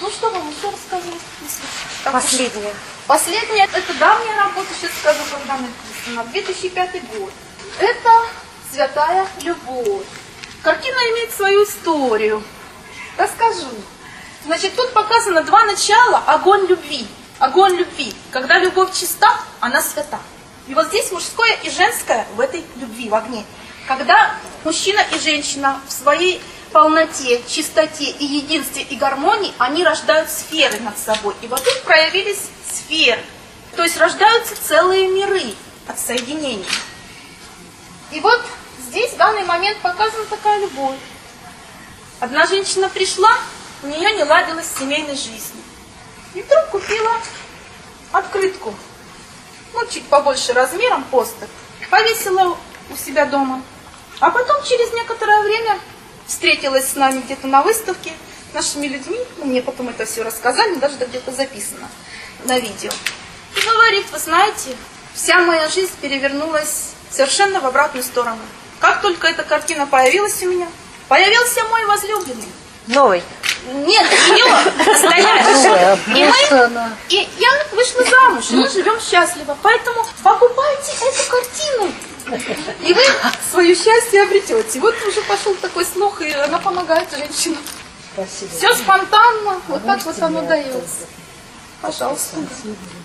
Ну что вам еще рассказать? Последняя. Последняя, это давняя работа, сейчас скажу, когда написана, 2005 год. Это «Святая любовь». Картина имеет свою историю. Расскажу. Значит, тут показано два начала: огонь любви. Огонь любви. Когда любовь чиста, она свята. И вот здесь мужское и женское в этой любви, в огне. Когда мужчина и женщина в своей полноте, чистоте и единстве и гармонии, они рождают сферы над собой. И вот тут проявились сферы. То есть рождаются целые миры от соединения. И вот здесь в данный момент показана такая любовь. Одна женщина пришла, у нее не ладилось в семейной жизни. И вдруг купила открытку. Ну, чуть побольше размером, постер. Повесила у себя дома. А потом через некоторое время встретилась с нами где-то на выставке, с нашими людьми. Мне потом это все рассказали, даже где-то записано на видео. И говорит: вы знаете, вся моя жизнь перевернулась совершенно в обратную сторону. Как только эта картина появилась у меня, появился мой возлюбленный. Новый? Нет, ее настоящий. И я вышла замуж, и мы живем счастливо. Поэтому покупайте эту картину, и вы свое счастье обретете. Вот уже пошел такой слух, и она помогает женщинам. Спасибо. Все спонтанно, вот так вот оно дается. Пожалуйста.